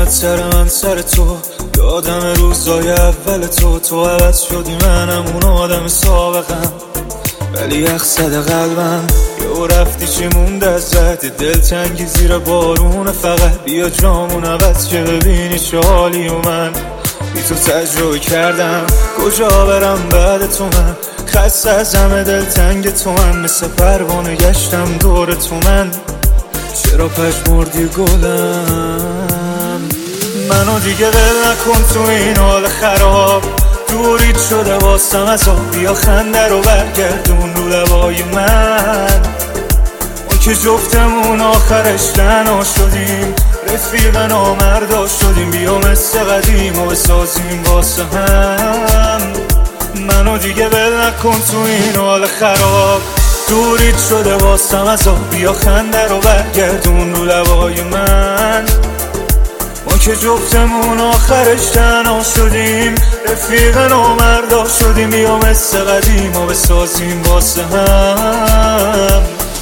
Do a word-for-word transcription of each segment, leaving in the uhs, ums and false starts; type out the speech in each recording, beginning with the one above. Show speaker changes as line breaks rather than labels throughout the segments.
اومد سر من سر تو، یادم روزای اول تو. تو عوض شدی منم اون آدم سابقم، ولی یخ زده قلبم. یهو رفتی چی مونده ازت؟ دلتنگی زیر بارون، فقط بیا جامون عوض که ببینی چه حالی. و من بی تو تجربه کردم کجا برم بعد تو. من خسته از همه دلتنگ تو، من مثل پروانه گشتم دور تو. من چرا پشمردی گلم؟ منو دیگه ول نکن تو این حال خراب، دورید شده واسم از آب. بیا خنده رو برگردون رو لبای من، اون که جفتمون آخرش تنها شدیم، رفیق نامردا شدیم. بیا مثل قدیم و بسازیم واسه هم. منو دیگه ول نکن تو این حال خراب، دورید شده واسم از آب. بیا خنده رو برگردون رو لبای من، ما که جفتمون آخرش تنها شدیم، رفیق نامردا شدیم. بیا مثل قدیم و بسازیم واسه هم.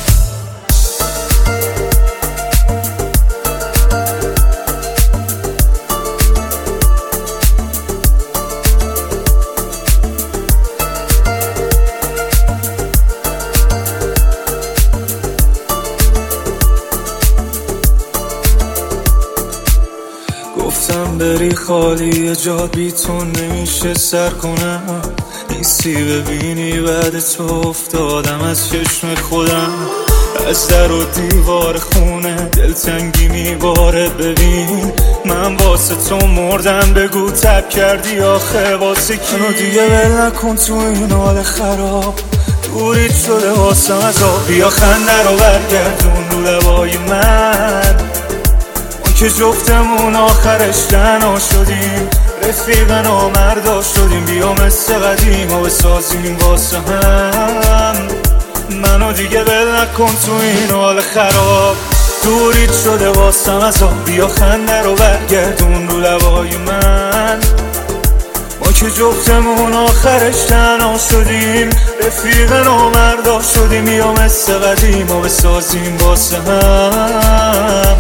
گفتم بری خالی جا، بی تو نمیشه سر کنم. نیستی ببینی بعد تو افتادم از چشم خودم. از در و دیوار خونه دلتنگی میباره. ببین من واسه تو مردم، بگو تب کردی آخه واسه کی؟ منو دیگه ول نکن تو این حال خراب، دورید شده واسم از آب. بیا خنده رو برگردون رو لبای من، که جفتمون آخرش تنها شدیم، رفیق نامردا شدیم. بیا مثل قدیم و بسازیم واسه هم. منو دیگه ول نکن تو این حال خراب، دورید شده واسم از آب. بیا خنده رو برگردون رو لبای من، ما که جفتمون آخرش تنها شدیم، رفیق نامردا شدیم. بیا مثل قدیم و بسازیم واسه هم.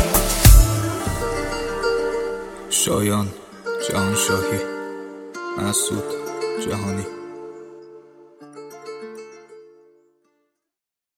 شایان جهانشاهی، مسعود جهانی.